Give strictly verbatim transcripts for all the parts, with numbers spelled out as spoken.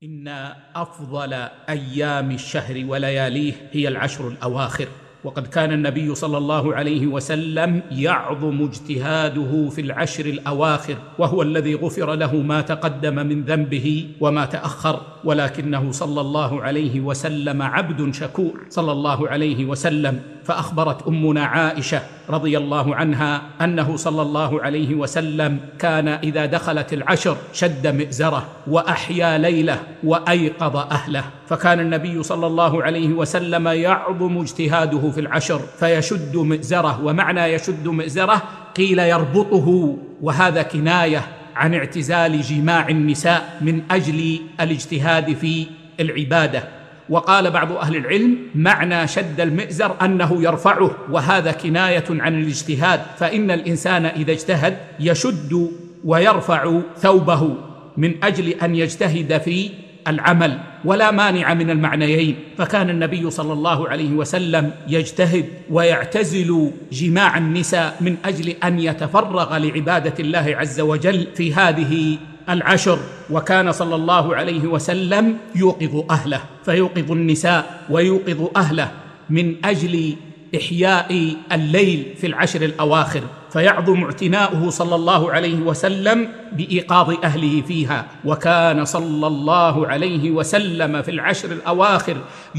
إن أفضل أيام الشهر ولياليه هي العشر الأواخر، وقد كان النبي صلى الله عليه وسلم يعظم اجتهاده في العشر الأواخر، وهو الذي غفر له ما تقدم من ذنبه وما تأخر، ولكنه صلى الله عليه وسلم عبد شكور صلى الله عليه وسلم. فأخبرت أمنا عائشة رضي الله عنها أنه صلى الله عليه وسلم كان إذا دخلت العشر شد مئزره وأحيا ليله وأيقظ أهله، فكان النبي صلى الله عليه وسلم يعظم اجتهاده في العشر فيشد مئزره. ومعنى يشد مئزره قيل يربطه، وهذا كناية عن اعتزال جماع النساء من أجل الاجتهاد في العبادة. وقال بعض أهل العلم معنى شد المئزر أنه يرفعه، وهذا كناية عن الاجتهاد، فإن الإنسان إذا اجتهد يشد ويرفع ثوبه من أجل أن يجتهد في العمل، ولا مانع من المعنيين. فكان النبي صلى الله عليه وسلم يجتهد ويعتزل جماع النساء من أجل أن يتفرغ لعبادة الله عز وجل في هذه العشر. وكان صلى الله عليه وسلم يوقظ أهله، فيوقظ النساء ويوقظ أهله من أجل إحياء الليل في العشر الأواخر، فيعظم اعتناؤه صلى الله عليه وسلم بإيقاظ أهله فيها. وكان صلى الله عليه وسلم في العشر الأواخر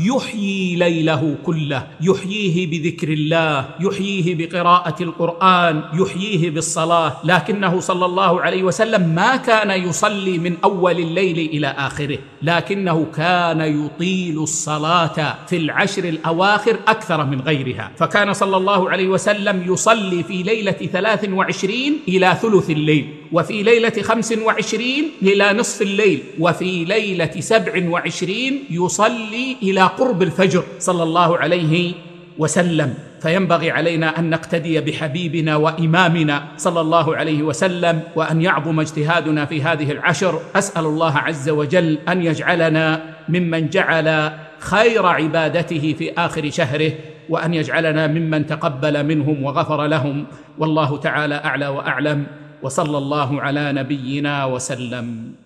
يحيي ليله كله، يحييه بذكر الله، يحييه بقراءة القرآن، يحييه بالصلاة، لكنه صلى الله عليه وسلم ما كان يصلي من أول الليل إلى آخره، لكنه كان يطيل الصلاة في العشر الأواخر أكثر من غيرها. فكان صلى الله عليه وسلم يصلي في ليلة ثلاث وعشرين إلى ثلث الليل، وفي ليلة خمس وعشرين إلى نصف الليل، وفي ليلة سبع وعشرين يصلي إلى قرب الفجر صلى الله عليه وسلم. فينبغي علينا أن نقتدي بحبيبنا وإمامنا صلى الله عليه وسلم، وأن يعظم اجتهادنا في هذه العشر. أسأل الله عز وجل أن يجعلنا ممن جعل خير عبادته في آخر شهره، وأن يجعلنا ممن تقبل منهم وغفر لهم. والله تعالى أعلى وأعلم، وصلى الله على نبينا وسلم.